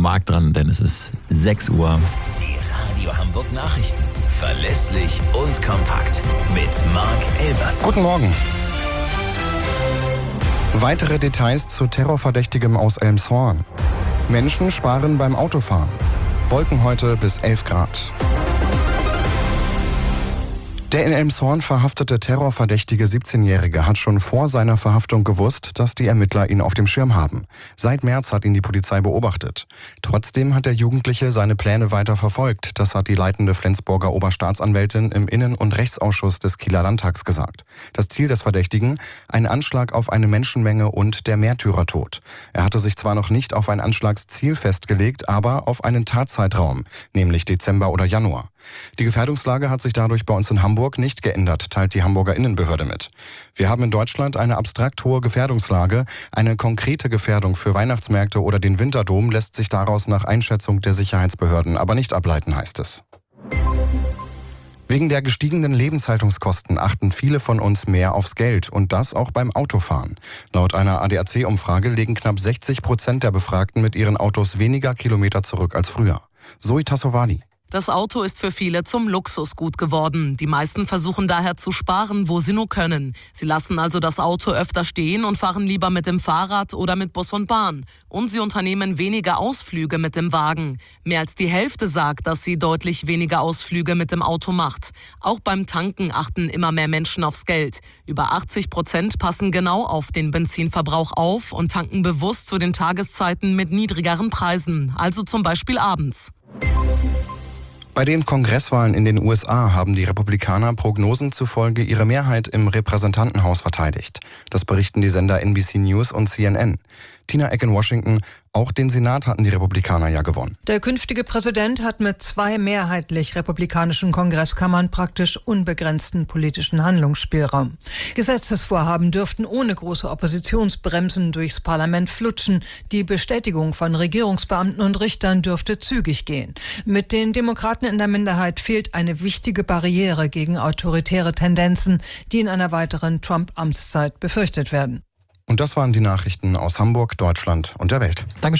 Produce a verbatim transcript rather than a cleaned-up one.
Marc dran, denn es ist sechs Uhr. Die Radio Hamburg Nachrichten. Verlässlich und kompakt. Mit Marc Elvers. Guten Morgen. Weitere Details zu Terrorverdächtigem aus Elmshorn. Menschen sparen beim Autofahren. Wolken heute bis elf Grad. Der in Elmshorn verhaftete terrorverdächtige siebzehnjährige hat schon vor seiner Verhaftung gewusst, dass die Ermittler ihn auf dem Schirm haben. Seit März hat ihn die Polizei beobachtet. Trotzdem hat der Jugendliche seine Pläne weiter verfolgt. Das hat die leitende Flensburger Oberstaatsanwältin im Innen- und Rechtsausschuss des Kieler Landtags gesagt. Das Ziel des Verdächtigen? Ein Anschlag auf eine Menschenmenge und der Märtyrertod. Er hatte sich zwar noch nicht auf ein Anschlagsziel festgelegt, aber auf einen Tatzeitraum, nämlich Dezember oder Januar. Die Gefährdungslage hat sich dadurch bei uns in Hamburg nicht geändert, teilt die Hamburger Innenbehörde mit. Wir haben in Deutschland eine abstrakt hohe Gefährdungslage. Eine konkrete Gefährdung für Weihnachtsmärkte oder den Winterdom lässt sich daraus nach Einschätzung der Sicherheitsbehörden aber nicht ableiten, heißt es. Wegen der gestiegenen Lebenshaltungskosten achten viele von uns mehr aufs Geld und das auch beim Autofahren. Laut einer A D A C-Umfrage legen knapp sechzig Prozent der Befragten mit ihren Autos weniger Kilometer zurück als früher. Zoe Tassovali. Das Auto ist für viele zum Luxusgut geworden. Die meisten versuchen daher zu sparen, wo sie nur können. Sie lassen also das Auto öfter stehen und fahren lieber mit dem Fahrrad oder mit Bus und Bahn. Und sie unternehmen weniger Ausflüge mit dem Wagen. Mehr als die Hälfte sagt, dass sie deutlich weniger Ausflüge mit dem Auto macht. Auch beim Tanken achten immer mehr Menschen aufs Geld. Über achtzig Prozent passen genau auf den Benzinverbrauch auf und tanken bewusst zu den Tageszeiten mit niedrigeren Preisen, also zum Beispiel abends. Bei den Kongresswahlen in den U S A haben die Republikaner Prognosen zufolge ihre Mehrheit im Repräsentantenhaus verteidigt. Das berichten die Sender N B C News und C N N. Tina Eck in Washington. Auch den Senat hatten die Republikaner ja gewonnen. Der künftige Präsident hat mit zwei mehrheitlich republikanischen Kongresskammern praktisch unbegrenzten politischen Handlungsspielraum. Gesetzesvorhaben dürften ohne große Oppositionsbremsen durchs Parlament flutschen. Die Bestätigung von Regierungsbeamten und Richtern dürfte zügig gehen. Mit den Demokraten in der Minderheit fehlt eine wichtige Barriere gegen autoritäre Tendenzen, die in einer weiteren Trump-Amtszeit befürchtet werden. Und das waren die Nachrichten aus Hamburg, Deutschland und der Welt. Dankeschön.